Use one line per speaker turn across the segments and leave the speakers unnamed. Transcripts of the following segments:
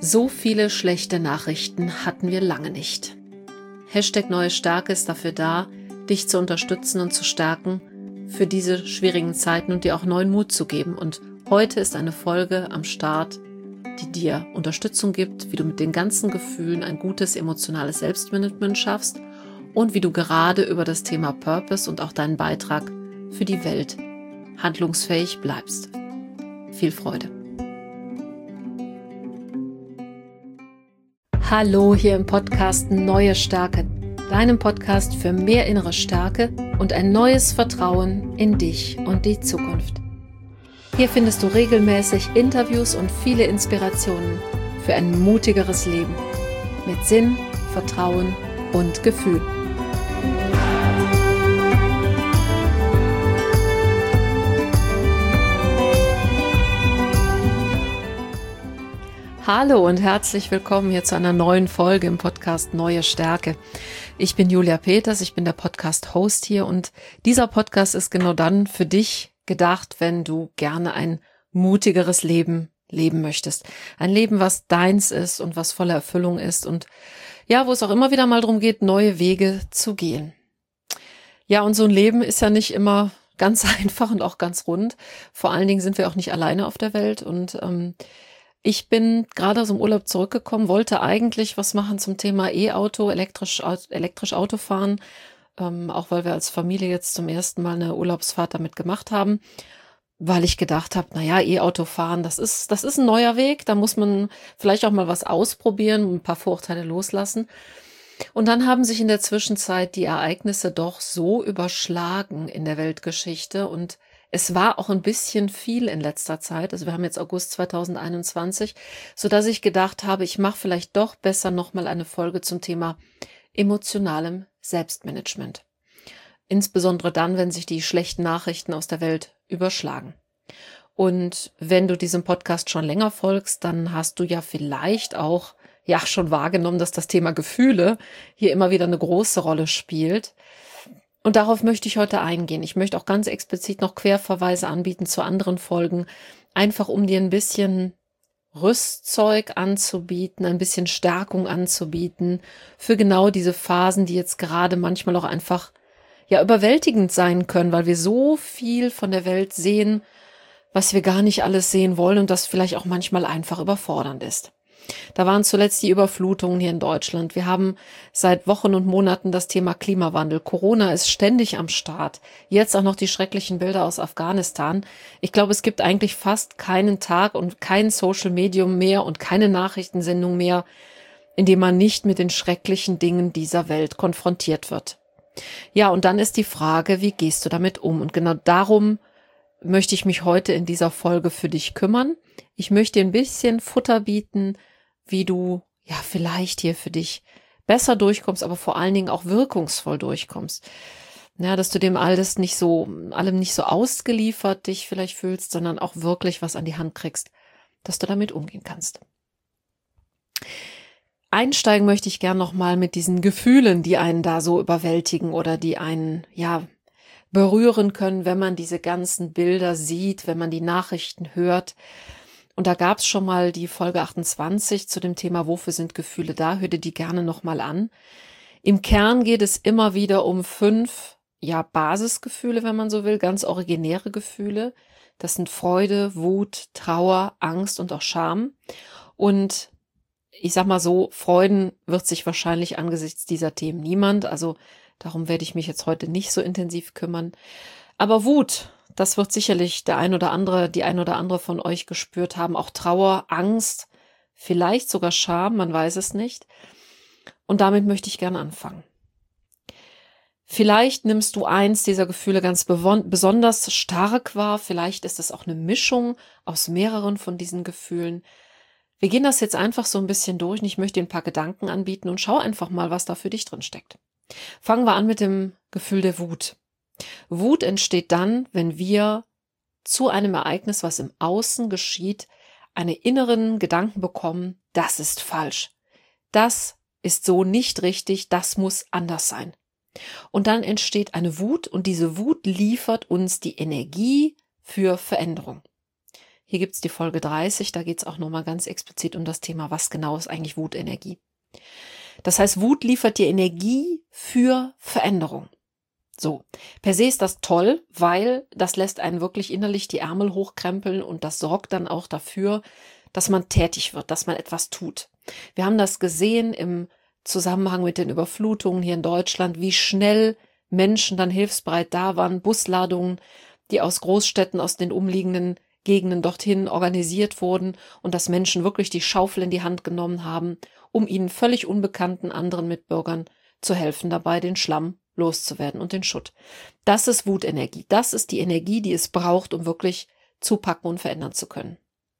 So viele schlechte Nachrichten hatten wir lange nicht. #Neue Stärke ist dafür da, dich zu unterstützen und zu stärken für diese schwierigen Zeiten und dir auch neuen Mut zu geben. Und heute ist eine Folge am Start, die dir Unterstützung gibt, wie du mit den ganzen Gefühlen ein gutes emotionales Selbstmanagement schaffst und wie du gerade über das Thema Purpose und auch deinen Beitrag für die Welt handlungsfähig bleibst. Viel Freude! Hallo hier im Podcast Neue Stärke, deinem Podcast für mehr innere Stärke und ein neues Vertrauen in dich und die Zukunft. Hier findest du regelmäßig Interviews und viele Inspirationen für ein mutigeres Leben mit Sinn, Vertrauen und Gefühl. Hallo und herzlich willkommen hier zu einer neuen Folge im Podcast Neue Stärke. Ich bin Julia Peters, ich bin der Podcast-Host hier und dieser Podcast ist genau dann für dich gedacht, wenn du gerne ein mutigeres Leben leben möchtest. Ein Leben, was deins ist und was voller Erfüllung ist und ja, wo es auch immer wieder mal darum geht, neue Wege zu gehen. Ja, und so ein Leben ist ja nicht immer ganz einfach und auch ganz rund. Vor allen Dingen sind wir auch nicht alleine auf der Welt und ich bin gerade aus dem Urlaub zurückgekommen, wollte eigentlich was machen zum Thema E-Auto, elektrisch Auto fahren, auch weil wir als Familie jetzt zum ersten Mal eine Urlaubsfahrt damit gemacht haben, weil ich gedacht habe, E-Auto fahren, das ist ein neuer Weg, da muss man vielleicht auch mal was ausprobieren, ein paar Vorurteile loslassen. Und dann haben sich in der Zwischenzeit die Ereignisse doch so überschlagen in der Weltgeschichte und es war auch ein bisschen viel in letzter Zeit, also wir haben jetzt August 2021, sodass ich gedacht habe, ich mache vielleicht doch besser nochmal eine Folge zum Thema emotionalem Selbstmanagement. Insbesondere dann, wenn sich die schlechten Nachrichten aus der Welt überschlagen. Und wenn du diesem Podcast schon länger folgst, dann hast du ja vielleicht auch schon wahrgenommen, dass das Thema Gefühle hier immer wieder eine große Rolle spielt. Und darauf möchte ich heute eingehen. Ich möchte auch ganz explizit noch Querverweise anbieten zu anderen Folgen, einfach um dir ein bisschen Rüstzeug anzubieten, ein bisschen Stärkung anzubieten für genau diese Phasen, die jetzt gerade manchmal auch einfach überwältigend sein können, weil wir so viel von der Welt sehen, was wir gar nicht alles sehen wollen und das vielleicht auch manchmal einfach überfordernd ist. Da waren zuletzt die Überflutungen hier in Deutschland. Wir haben seit Wochen und Monaten das Thema Klimawandel. Corona ist ständig am Start. Jetzt auch noch die schrecklichen Bilder aus Afghanistan. Ich glaube, es gibt eigentlich fast keinen Tag und kein Social Medium mehr und keine Nachrichtensendung mehr, in dem man nicht mit den schrecklichen Dingen dieser Welt konfrontiert wird. Ja, und dann ist die Frage, wie gehst du damit um? Und genau darum möchte ich mich heute in dieser Folge für dich kümmern. Ich möchte dir ein bisschen Futter bieten, wie du vielleicht hier für dich besser durchkommst, aber vor allen Dingen auch wirkungsvoll durchkommst. Ja, dass du dem allem nicht so ausgeliefert dich vielleicht fühlst, sondern auch wirklich was an die Hand kriegst, dass du damit umgehen kannst. Einsteigen möchte ich gern nochmal mit diesen Gefühlen, die einen da so überwältigen oder die einen, berühren können, wenn man diese ganzen Bilder sieht, wenn man die Nachrichten hört. Und da gab es schon mal die Folge 28 zu dem Thema, wofür sind Gefühle da? Hör dir die gerne nochmal an. Im Kern geht es immer wieder um 5, Basisgefühle, wenn man so will, ganz originäre Gefühle. Das sind Freude, Wut, Trauer, Angst und auch Scham. Und ich sag mal so, freuen wird sich wahrscheinlich angesichts dieser Themen niemand. Also darum werde ich mich jetzt heute nicht so intensiv kümmern. Aber Wut, das wird sicherlich die ein oder andere von euch gespürt haben. Auch Trauer, Angst, vielleicht sogar Scham, man weiß es nicht. Und damit möchte ich gerne anfangen. Vielleicht nimmst du eins dieser Gefühle ganz besonders stark wahr. Vielleicht ist es auch eine Mischung aus mehreren von diesen Gefühlen. Wir gehen das jetzt einfach so ein bisschen durch und ich möchte dir ein paar Gedanken anbieten und schau einfach mal, was da für dich drin steckt. Fangen wir an mit dem Gefühl der Wut. Wut entsteht dann, wenn wir zu einem Ereignis, was im Außen geschieht, einen inneren Gedanken bekommen, das ist falsch. Das ist so nicht richtig, das muss anders sein. Und dann entsteht eine Wut und diese Wut liefert uns die Energie für Veränderung. Hier gibt's die Folge 30, da geht's auch nochmal ganz explizit um das Thema, was genau ist eigentlich Wutenergie. Das heißt, Wut liefert dir Energie für Veränderung. So, per se ist das toll, weil das lässt einen wirklich innerlich die Ärmel hochkrempeln und das sorgt dann auch dafür, dass man tätig wird, dass man etwas tut. Wir haben das gesehen im Zusammenhang mit den Überflutungen hier in Deutschland, wie schnell Menschen dann hilfsbereit da waren, Busladungen, die aus Großstädten, aus den umliegenden Gegenden dorthin organisiert wurden und dass Menschen wirklich die Schaufel in die Hand genommen haben, um ihnen völlig unbekannten anderen Mitbürgern zu helfen, dabei den Schlamm loszuwerden und den Schutt. Das ist Wutenergie. Das ist die Energie, die es braucht, um wirklich zupacken und verändern zu können.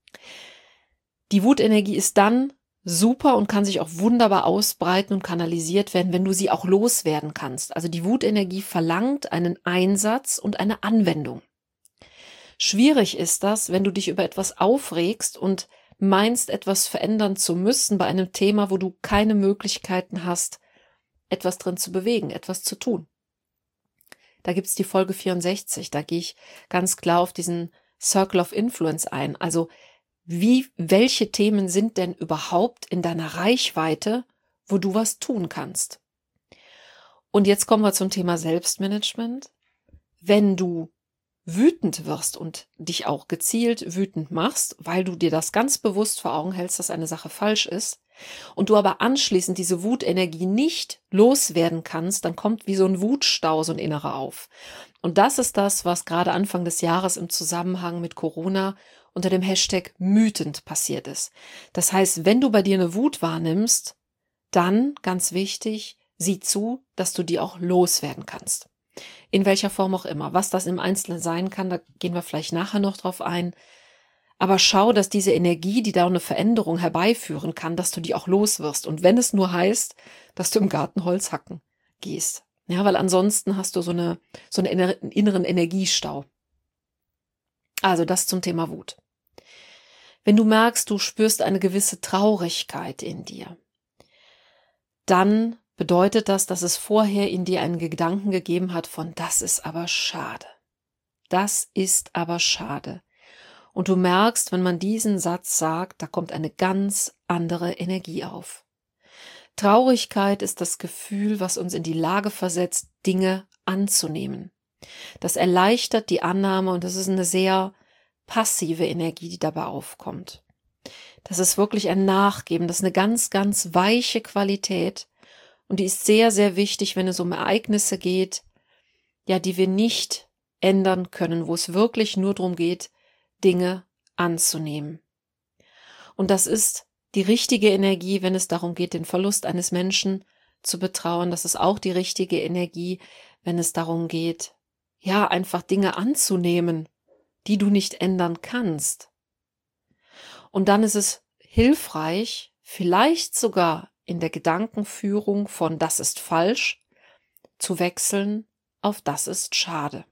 Die Wutenergie ist dann super und kann sich auch wunderbar ausbreiten und kanalisiert werden, wenn du sie auch loswerden kannst. Also die Wutenergie verlangt einen Einsatz und eine Anwendung. Schwierig ist das, wenn du dich über etwas aufregst und meinst, etwas verändern zu müssen bei einem Thema, wo du keine Möglichkeiten hast, etwas drin zu bewegen, etwas zu tun. Da gibt's die Folge 64, da gehe ich ganz klar auf diesen Circle of Influence ein. Also welche Themen sind denn überhaupt in deiner Reichweite, wo du was tun kannst? Und jetzt kommen wir zum Thema Selbstmanagement. Wenn du wütend wirst und dich auch gezielt wütend machst, weil du dir das ganz bewusst vor Augen hältst, dass eine Sache falsch ist, und du aber anschließend diese Wutenergie nicht loswerden kannst, dann kommt wie so ein Wutstau, so ein innerer auf. Und das ist das, was gerade Anfang des Jahres im Zusammenhang mit Corona unter dem Hashtag wütend passiert ist. Das heißt, wenn du bei dir eine Wut wahrnimmst, dann, ganz wichtig, sieh zu, dass du die auch loswerden kannst. In welcher Form auch immer. Was das im Einzelnen sein kann, da gehen wir vielleicht nachher noch drauf ein. Aber schau, dass diese Energie, die da eine Veränderung herbeiführen kann, dass du die auch loswirst. Und wenn es nur heißt, dass du im Garten Holz hacken gehst. Ja, weil ansonsten hast du so einen inneren Energiestau. Also das zum Thema Wut. Wenn du merkst, du spürst eine gewisse Traurigkeit in dir, dann bedeutet das, dass es vorher in dir einen Gedanken gegeben hat von, das ist aber schade. Das ist aber schade. Und du merkst, wenn man diesen Satz sagt, da kommt eine ganz andere Energie auf. Traurigkeit ist das Gefühl, was uns in die Lage versetzt, Dinge anzunehmen. Das erleichtert die Annahme und das ist eine sehr passive Energie, die dabei aufkommt. Das ist wirklich ein Nachgeben, das ist eine ganz, ganz weiche Qualität und die ist sehr, sehr wichtig, wenn es um Ereignisse geht, ja, die wir nicht ändern können, wo es wirklich nur darum geht, Dinge anzunehmen. Und das ist die richtige Energie, wenn es darum geht, den Verlust eines Menschen zu betrauern. Das ist auch die richtige Energie, wenn es darum geht, ja, einfach Dinge anzunehmen, die du nicht ändern kannst. Und dann ist es hilfreich, vielleicht sogar in der Gedankenführung von das ist falsch, zu wechseln auf das ist schade.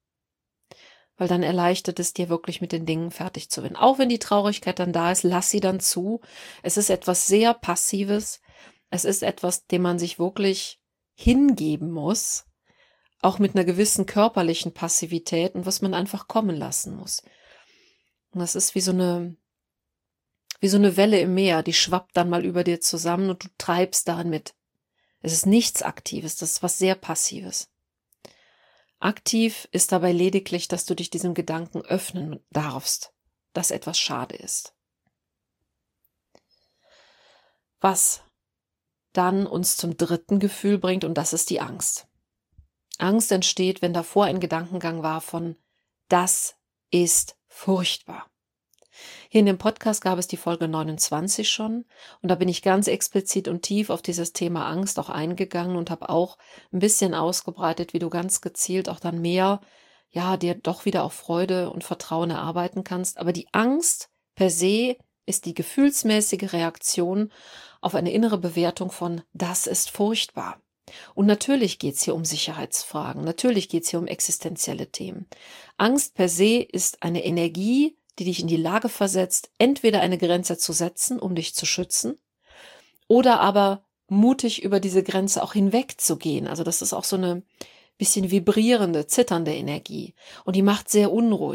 Weil dann erleichtert es dir wirklich mit den Dingen fertig zu werden. Auch wenn die Traurigkeit dann da ist, lass sie dann zu. Es ist etwas sehr Passives. Es ist etwas, dem man sich wirklich hingeben muss. Auch mit einer gewissen körperlichen Passivität und was man einfach kommen lassen muss. Und das ist wie so eine Welle im Meer, die schwappt dann mal über dir zusammen und du treibst darin mit. Es ist nichts Aktives, das ist was sehr Passives. Aktiv ist dabei lediglich, dass du dich diesem Gedanken öffnen darfst, dass etwas schade ist. Was dann uns zum dritten Gefühl bringt, und das ist die Angst. Angst entsteht, wenn davor ein Gedankengang war von, das ist furchtbar. Hier in dem Podcast gab es die Folge 29 schon und da bin ich ganz explizit und tief auf dieses Thema Angst auch eingegangen und habe auch ein bisschen ausgebreitet, wie du ganz gezielt auch dann mehr, ja, dir doch wieder auch Freude und Vertrauen erarbeiten kannst. Aber die Angst per se ist die gefühlsmäßige Reaktion auf eine innere Bewertung von, das ist furchtbar. Und natürlich geht es hier um Sicherheitsfragen, natürlich geht es hier um existenzielle Themen. Angst per se ist eine Energie, die dich in die Lage versetzt, entweder eine Grenze zu setzen, um dich zu schützen, oder aber mutig über diese Grenze auch hinwegzugehen. Also das ist auch so eine bisschen vibrierende, zitternde Energie und die macht sehr unruhig.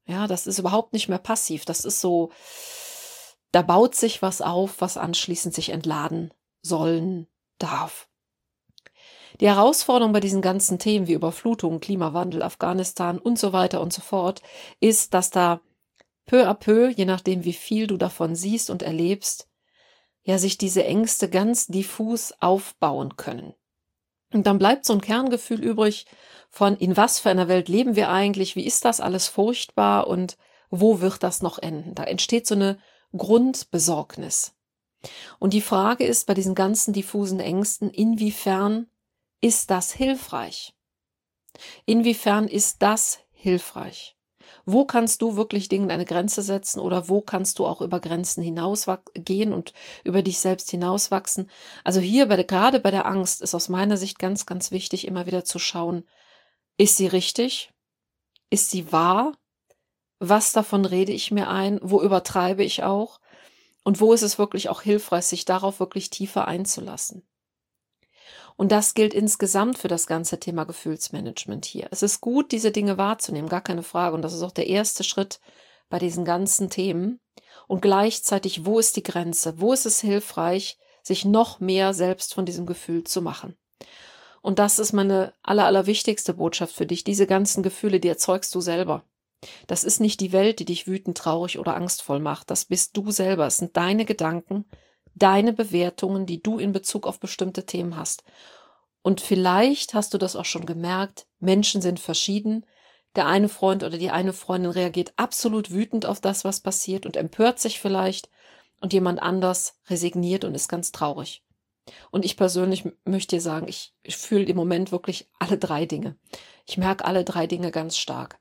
Ja, das ist überhaupt nicht mehr passiv. Das ist so, da baut sich was auf, was anschließend sich entladen sollen darf. Die Herausforderung bei diesen ganzen Themen wie Überflutung, Klimawandel, Afghanistan und so weiter und so fort ist, dass da peu à peu, je nachdem wie viel du davon siehst und erlebst, ja, sich diese Ängste ganz diffus aufbauen können. Und dann bleibt so ein Kerngefühl übrig von, in was für einer Welt leben wir eigentlich, wie ist das alles furchtbar und wo wird das noch enden? Da entsteht so eine Grundbesorgnis. Und die Frage ist bei diesen ganzen diffusen Ängsten, inwiefern ist das hilfreich? Inwiefern ist das hilfreich? Wo kannst du wirklich Dingen eine Grenze setzen oder wo kannst du auch über Grenzen hinausgehen und über dich selbst hinauswachsen? Also hier gerade bei der Angst ist aus meiner Sicht ganz, ganz wichtig, immer wieder zu schauen, ist sie richtig? Ist sie wahr? Was davon rede ich mir ein? Wo übertreibe ich auch? Und wo ist es wirklich auch hilfreich, sich darauf wirklich tiefer einzulassen? Und das gilt insgesamt für das ganze Thema Gefühlsmanagement hier. Es ist gut, diese Dinge wahrzunehmen, gar keine Frage. Und das ist auch der erste Schritt bei diesen ganzen Themen. Und gleichzeitig, wo ist die Grenze? Wo ist es hilfreich, sich noch mehr selbst von diesem Gefühl zu machen? Und das ist meine allerwichtigste Botschaft für dich. Diese ganzen Gefühle, die erzeugst du selber. Das ist nicht die Welt, die dich wütend, traurig oder angstvoll macht. Das bist du selber. Es sind deine Gedanken, deine Bewertungen, die du in Bezug auf bestimmte Themen hast. Und vielleicht hast du das auch schon gemerkt, Menschen sind verschieden. Der eine Freund oder die eine Freundin reagiert absolut wütend auf das, was passiert und empört sich vielleicht und jemand anders resigniert und ist ganz traurig. Und ich persönlich möchte dir sagen, ich fühle im Moment wirklich alle drei Dinge. Ich merke alle drei Dinge ganz stark.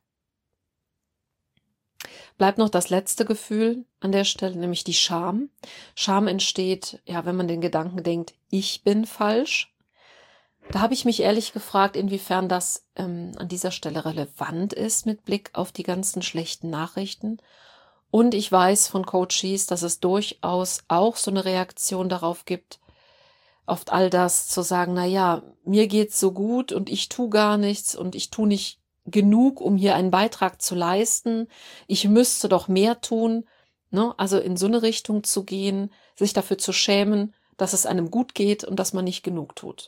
Bleibt noch das letzte Gefühl an der Stelle, nämlich die Scham. Scham entsteht, ja, wenn man den Gedanken denkt, ich bin falsch. Da habe ich mich ehrlich gefragt, inwiefern das an dieser Stelle relevant ist mit Blick auf die ganzen schlechten Nachrichten. Und ich weiß von Coaches, dass es durchaus auch so eine Reaktion darauf gibt, auf all das zu sagen, na ja, mir geht's so gut und ich tue gar nichts und ich tue nicht genug, um hier einen Beitrag zu leisten. Ich müsste doch mehr tun, ne? Also in so eine Richtung zu gehen, sich dafür zu schämen, dass es einem gut geht und dass man nicht genug tut.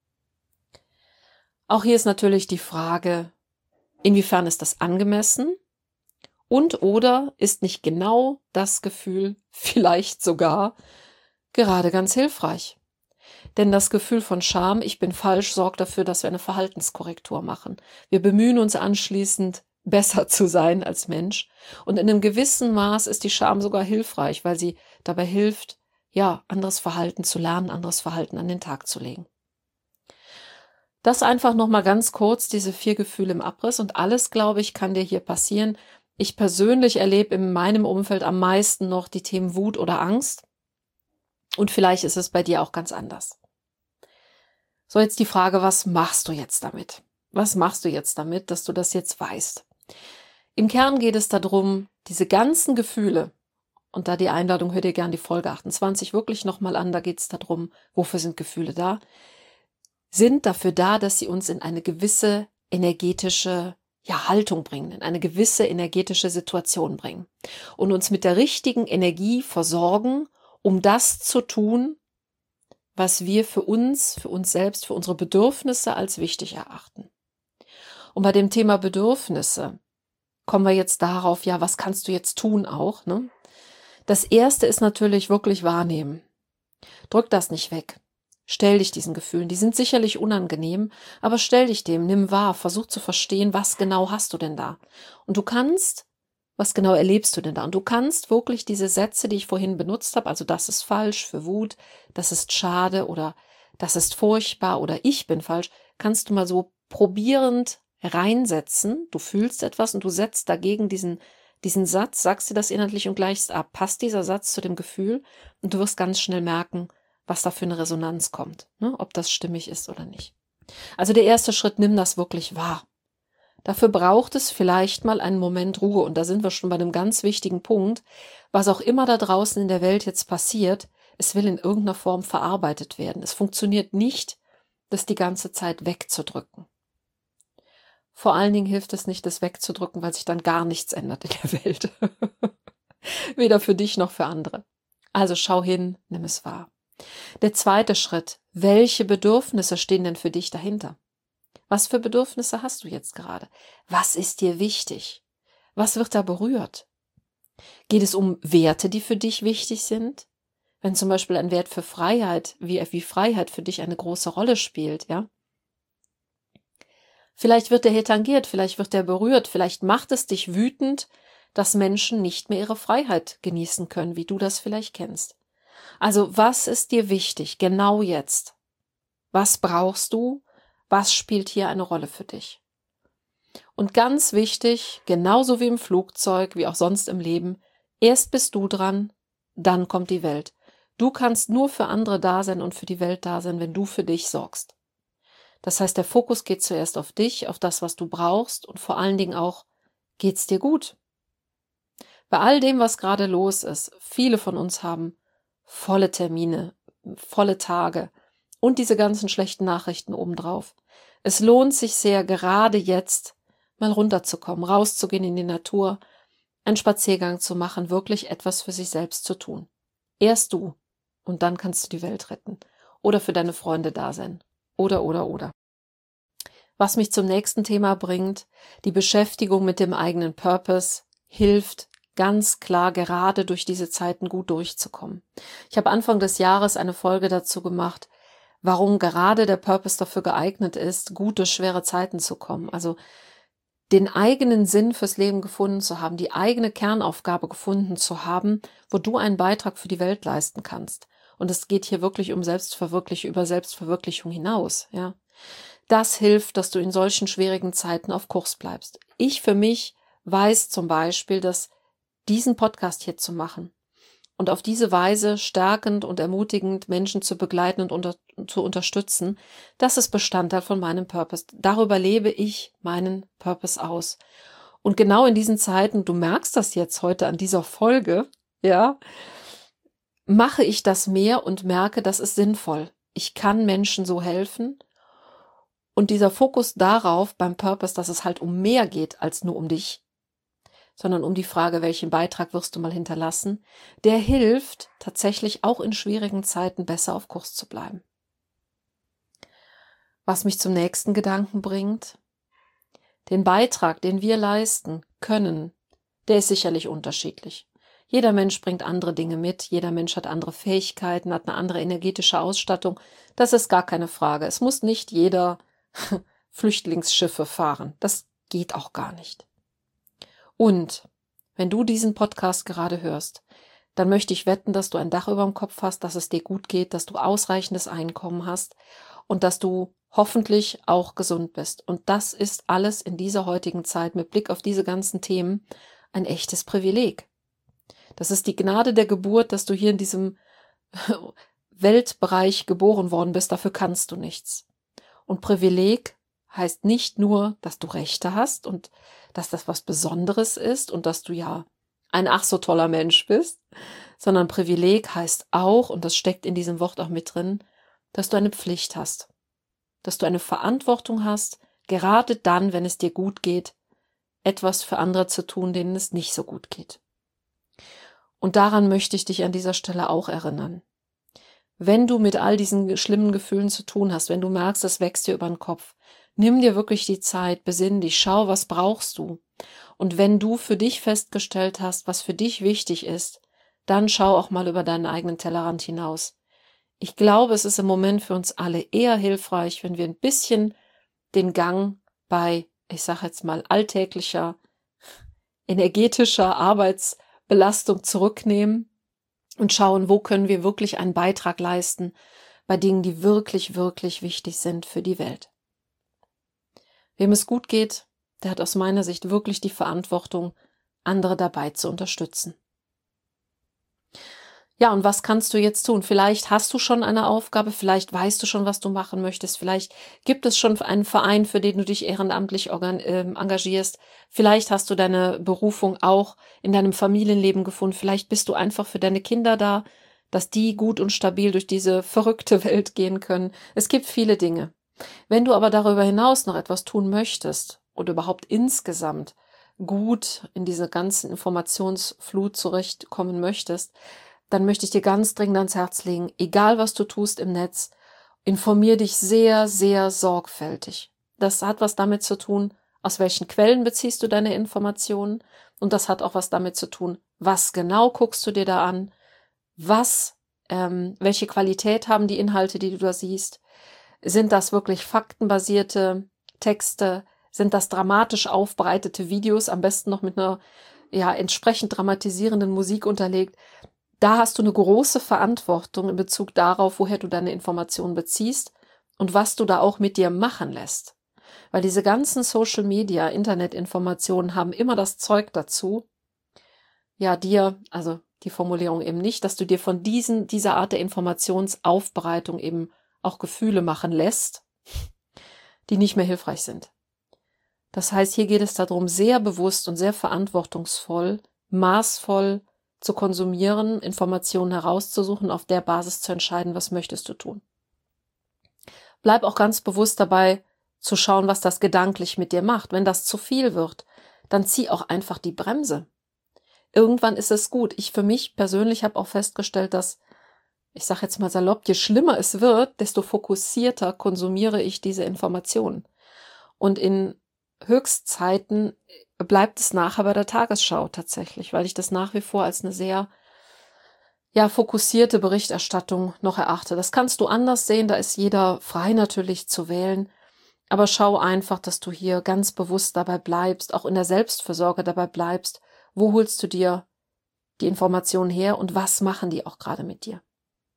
Auch hier ist natürlich die Frage, inwiefern ist das angemessen und oder ist nicht genau das Gefühl vielleicht sogar gerade ganz hilfreich? Denn das Gefühl von Scham, ich bin falsch, sorgt dafür, dass wir eine Verhaltenskorrektur machen. Wir bemühen uns anschließend, besser zu sein als Mensch. Und in einem gewissen Maß ist die Scham sogar hilfreich, weil sie dabei hilft, ja, anderes Verhalten zu lernen, anderes Verhalten an den Tag zu legen. Das einfach nochmal ganz kurz, diese 4 Gefühle im Abriss. Und alles, glaube ich, kann dir hier passieren. Ich persönlich erlebe in meinem Umfeld am meisten noch die Themen Wut oder Angst. Und vielleicht ist es bei dir auch ganz anders. So, jetzt die Frage, was machst du jetzt damit? Was machst du jetzt damit, dass du das jetzt weißt? Im Kern geht es darum, diese ganzen Gefühle, und da die Einladung, hör dir gern die Folge 28 wirklich nochmal an, da geht es darum, wofür sind Gefühle da, sind dafür da, dass sie uns in eine gewisse energetische Haltung bringen, in eine gewisse energetische Situation bringen und uns mit der richtigen Energie versorgen, um das zu tun, was wir für uns selbst, für unsere Bedürfnisse als wichtig erachten. Und bei dem Thema Bedürfnisse kommen wir jetzt darauf, ja, was kannst du jetzt tun auch, ne? Das erste ist natürlich wirklich wahrnehmen. Drück das nicht weg. Stell dich diesen Gefühlen. Die sind sicherlich unangenehm, aber stell dich dem, nimm wahr, versuch zu verstehen, was genau hast du denn da? Und was genau erlebst du denn da? Und du kannst wirklich diese Sätze, die ich vorhin benutzt habe, also das ist falsch für Wut, das ist schade oder das ist furchtbar oder ich bin falsch, kannst du mal so probierend reinsetzen. Du fühlst etwas und du setzt dagegen diesen Satz, sagst dir das inhaltlich und gleichst ab. Passt dieser Satz zu dem Gefühl und du wirst ganz schnell merken, was da für eine Resonanz kommt, ne? Ob das stimmig ist oder nicht. Also der erste Schritt, nimm das wirklich wahr. Dafür braucht es vielleicht mal einen Moment Ruhe. Und da sind wir schon bei einem ganz wichtigen Punkt. Was auch immer da draußen in der Welt jetzt passiert, es will in irgendeiner Form verarbeitet werden. Es funktioniert nicht, das die ganze Zeit wegzudrücken. Vor allen Dingen hilft es nicht, das wegzudrücken, weil sich dann gar nichts ändert in der Welt. Weder für dich noch für andere. Also schau hin, nimm es wahr. Der zweite Schritt. Welche Bedürfnisse stehen denn für dich dahinter? Was für Bedürfnisse hast du jetzt gerade? Was ist dir wichtig? Was wird da berührt? Geht es um Werte, die für dich wichtig sind? Wenn zum Beispiel ein Wert für Freiheit, wie Freiheit für dich eine große Rolle spielt, ja? Vielleicht wird der hier tangiert, vielleicht wird der berührt, vielleicht macht es dich wütend, dass Menschen nicht mehr ihre Freiheit genießen können, wie du das vielleicht kennst. Also, was ist dir wichtig, genau jetzt? Was brauchst du? Was spielt hier eine Rolle für dich? Und ganz wichtig, genauso wie im Flugzeug, wie auch sonst im Leben, erst bist du dran, dann kommt die Welt. Du kannst nur für andere da sein und für die Welt da sein, wenn du für dich sorgst. Das heißt, der Fokus geht zuerst auf dich, auf das, was du brauchst und vor allen Dingen auch, geht's dir gut? Bei all dem, was gerade los ist, viele von uns haben volle Termine, volle Tage und diese ganzen schlechten Nachrichten obendrauf. Es lohnt sich sehr, gerade jetzt mal runterzukommen, rauszugehen in die Natur, einen Spaziergang zu machen, wirklich etwas für sich selbst zu tun. Erst du und dann kannst du die Welt retten oder für deine Freunde da sein. Oder. Was mich zum nächsten Thema bringt, die Beschäftigung mit dem eigenen Purpose hilft ganz klar, gerade durch diese Zeiten gut durchzukommen. Ich habe Anfang des Jahres eine Folge dazu gemacht, warum gerade der Purpose dafür geeignet ist, gut durch schwere Zeiten zu kommen. Also den eigenen Sinn fürs Leben gefunden zu haben, die eigene Kernaufgabe gefunden zu haben, wo du einen Beitrag für die Welt leisten kannst. Und es geht hier wirklich um Selbstverwirklichung, über Selbstverwirklichung hinaus, ja. Das hilft, dass du in solchen schwierigen Zeiten auf Kurs bleibst. Ich für mich weiß zum Beispiel, dass diesen Podcast hier zu machen und auf diese Weise stärkend und ermutigend Menschen zu begleiten und zu unterstützen, das ist Bestandteil von meinem Purpose. Darüber lebe ich meinen Purpose aus. Und genau in diesen Zeiten, du merkst das jetzt heute an dieser Folge, ja, mache ich das mehr und merke, das ist sinnvoll. Ich kann Menschen so helfen. Und dieser Fokus darauf beim Purpose, dass es halt um mehr geht als nur um dich, sondern um die Frage, welchen Beitrag wirst du mal hinterlassen, der hilft tatsächlich auch in schwierigen Zeiten besser auf Kurs zu bleiben. Was mich zum nächsten Gedanken bringt, den Beitrag, den wir leisten können, der ist sicherlich unterschiedlich. Jeder Mensch bringt andere Dinge mit, jeder Mensch hat andere Fähigkeiten, hat eine andere energetische Ausstattung, das ist gar keine Frage. Es muss nicht jeder Flüchtlingsschiffe fahren, das geht auch gar nicht. Und wenn du diesen Podcast gerade hörst, dann möchte ich wetten, dass du ein Dach über dem Kopf hast, dass es dir gut geht, dass du ausreichendes Einkommen hast und dass du hoffentlich auch gesund bist. Und das ist alles in dieser heutigen Zeit mit Blick auf diese ganzen Themen ein echtes Privileg. Das ist die Gnade der Geburt, dass du hier in diesem Weltbereich geboren worden bist. Dafür kannst du nichts. Und Privileg heißt nicht nur, dass du Rechte hast und dass das was Besonderes ist und dass du ja ein ach so toller Mensch bist, sondern Privileg heißt auch, und das steckt in diesem Wort auch mit drin, dass du eine Pflicht hast, dass du eine Verantwortung hast, gerade dann, wenn es dir gut geht, etwas für andere zu tun, denen es nicht so gut geht. Und daran möchte ich dich an dieser Stelle auch erinnern. Wenn du mit all diesen schlimmen Gefühlen zu tun hast, wenn du merkst, es wächst dir über den Kopf, nimm dir wirklich die Zeit, besinn dich, schau, was brauchst du. Und wenn du für dich festgestellt hast, was für dich wichtig ist, dann schau auch mal über deinen eigenen Tellerrand hinaus. Ich glaube, es ist im Moment für uns alle eher hilfreich, wenn wir ein bisschen den Gang bei, ich sage jetzt mal, alltäglicher, energetischer Arbeitsbelastung zurücknehmen und schauen, wo können wir wirklich einen Beitrag leisten bei Dingen, die wirklich, wirklich wichtig sind für die Welt. Wem es gut geht, der hat aus meiner Sicht wirklich die Verantwortung, andere dabei zu unterstützen. Ja, und was kannst du jetzt tun? Vielleicht hast du schon eine Aufgabe, vielleicht weißt du schon, was du machen möchtest, vielleicht gibt es schon einen Verein, für den du dich ehrenamtlich engagierst, vielleicht hast du deine Berufung auch in deinem Familienleben gefunden, vielleicht bist du einfach für deine Kinder da, dass die gut und stabil durch diese verrückte Welt gehen können. Es gibt viele Dinge. Wenn du aber darüber hinaus noch etwas tun möchtest oder überhaupt insgesamt gut in diese ganzen Informationsflut zurechtkommen möchtest, dann möchte ich dir ganz dringend ans Herz legen, egal was du tust im Netz, informier dich sehr, sehr sorgfältig. Das hat was damit zu tun, aus welchen Quellen beziehst du deine Informationen, und das hat auch was damit zu tun, was genau guckst du dir da an, welche Qualität haben die Inhalte, die du da siehst. Sind das wirklich faktenbasierte Texte? Sind das dramatisch aufbereitete Videos, am besten noch mit einer entsprechend dramatisierenden Musik unterlegt? Da hast du eine große Verantwortung in Bezug darauf, woher du deine Informationen beziehst und was du da auch mit dir machen lässt. Weil diese ganzen Social Media, Internetinformationen haben immer das Zeug dazu, also die Formulierung eben nicht, dass du dir von dieser Art der Informationsaufbereitung eben auch Gefühle machen lässt, die nicht mehr hilfreich sind. Das heißt, hier geht es darum, sehr bewusst und sehr verantwortungsvoll, maßvoll zu konsumieren, Informationen herauszusuchen, auf der Basis zu entscheiden, was möchtest du tun. Bleib auch ganz bewusst dabei, zu schauen, was das gedanklich mit dir macht. Wenn das zu viel wird, dann zieh auch einfach die Bremse. Irgendwann ist es gut. Ich für mich persönlich habe auch festgestellt, dass, ich sage jetzt mal salopp, je schlimmer es wird, desto fokussierter konsumiere ich diese Informationen. Und in Höchstzeiten bleibt es nachher bei der Tagesschau tatsächlich, weil ich das nach wie vor als eine sehr fokussierte Berichterstattung noch erachte. Das kannst du anders sehen, da ist jeder frei natürlich zu wählen, aber schau einfach, dass du hier ganz bewusst dabei bleibst, auch in der Selbstfürsorge dabei bleibst, wo holst du dir die Informationen her und was machen die auch gerade mit dir.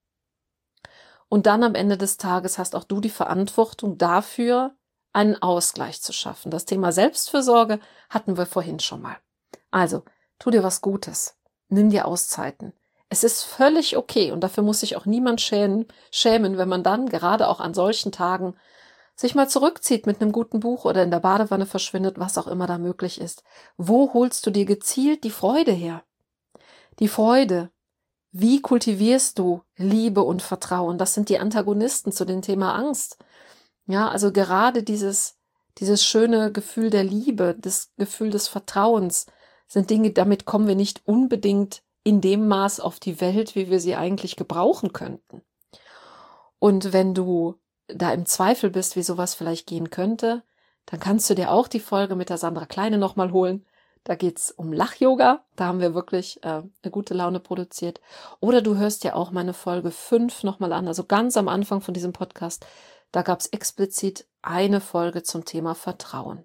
Und dann am Ende des Tages hast auch du die Verantwortung dafür, einen Ausgleich zu schaffen. Das Thema Selbstfürsorge hatten wir vorhin schon mal. Also, tu dir was Gutes. Nimm dir Auszeiten. Es ist völlig okay und dafür muss sich auch niemand schämen, wenn man dann gerade auch an solchen Tagen sich mal zurückzieht mit einem guten Buch oder in der Badewanne verschwindet, was auch immer da möglich ist. Wo holst du dir gezielt die Freude her? Die Freude. Wie kultivierst du Liebe und Vertrauen? Das sind die Antagonisten zu dem Thema Angst. Ja, also gerade dieses schöne Gefühl der Liebe, das Gefühl des Vertrauens sind Dinge, damit kommen wir nicht unbedingt in dem Maß auf die Welt, wie wir sie eigentlich gebrauchen könnten. Und wenn du da im Zweifel bist, wie sowas vielleicht gehen könnte, dann kannst du dir auch die Folge mit der Sandra Kleine nochmal holen. Da geht's um Lach-Yoga. Da haben wir wirklich eine gute Laune produziert. Oder du hörst ja auch meine Folge 5 nochmal an, also ganz am Anfang von diesem Podcast. Da gab's explizit eine Folge zum Thema Vertrauen.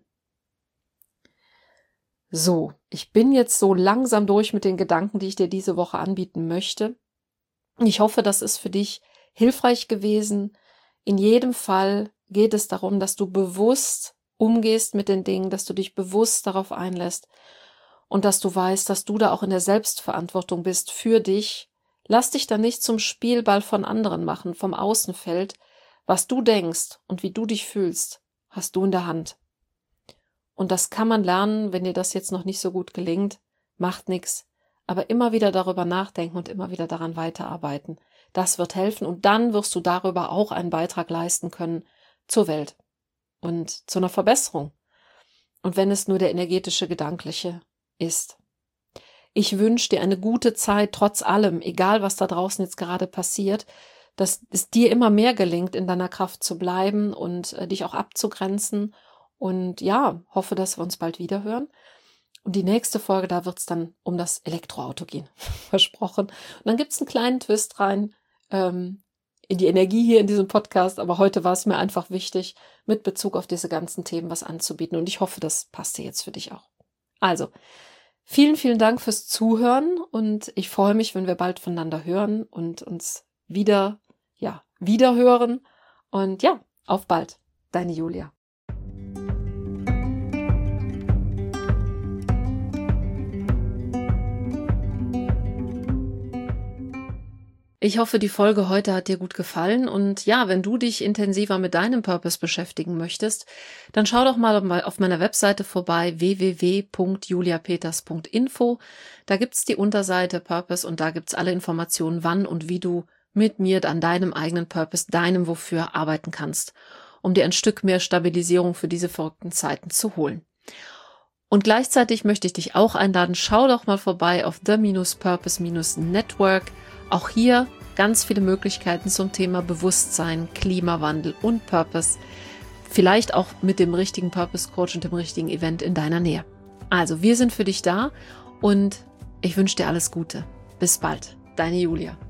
So, ich bin jetzt so langsam durch mit den Gedanken, die ich dir diese Woche anbieten möchte. Ich hoffe, das ist für dich hilfreich gewesen. In jedem Fall geht es darum, dass du bewusst umgehst mit den Dingen, dass du dich bewusst darauf einlässt und dass du weißt, dass du da auch in der Selbstverantwortung bist für dich. Lass dich da nicht zum Spielball von anderen machen, vom Außenfeld. Was du denkst und wie du dich fühlst, hast du in der Hand. Und das kann man lernen, wenn dir das jetzt noch nicht so gut gelingt, macht nichts. Aber immer wieder darüber nachdenken und immer wieder daran weiterarbeiten. Das wird helfen und dann wirst du darüber auch einen Beitrag leisten können zur Welt und zu einer Verbesserung. Und wenn es nur der energetische, gedankliche ist. Ich wünsche dir eine gute Zeit, trotz allem, egal was da draußen jetzt gerade passiert, dass es dir immer mehr gelingt, in deiner Kraft zu bleiben und dich auch abzugrenzen. Und ja, hoffe, dass wir uns bald wieder hören. Und die nächste Folge, da wird es dann um das Elektroauto gehen, versprochen. Und dann gibt es einen kleinen Twist rein in die Energie hier in diesem Podcast. Aber heute war es mir einfach wichtig, mit Bezug auf diese ganzen Themen was anzubieten. Und ich hoffe, das passt dir jetzt für dich auch. Also, vielen, vielen Dank fürs Zuhören. Und ich freue mich, wenn wir bald voneinander hören und uns wieder hören. Und ja, auf bald. Deine Julia. Ich hoffe, die Folge heute hat dir gut gefallen und ja, wenn du dich intensiver mit deinem Purpose beschäftigen möchtest, dann schau doch mal auf meiner Webseite vorbei www.juliapeters.info. Da gibt's die Unterseite Purpose und da gibt's alle Informationen, wann und wie du mit mir an deinem eigenen Purpose, deinem Wofür arbeiten kannst. um dir ein Stück mehr Stabilisierung für diese verrückten Zeiten zu holen. Und gleichzeitig möchte ich dich auch einladen, schau doch mal vorbei auf the-purpose-network. Auch hier ganz viele Möglichkeiten zum Thema Bewusstsein, Klimawandel und Purpose. Vielleicht auch mit dem richtigen Purpose Coach und dem richtigen Event in deiner Nähe. Also, wir sind für dich da und ich wünsche dir alles Gute. Bis bald, deine Julia.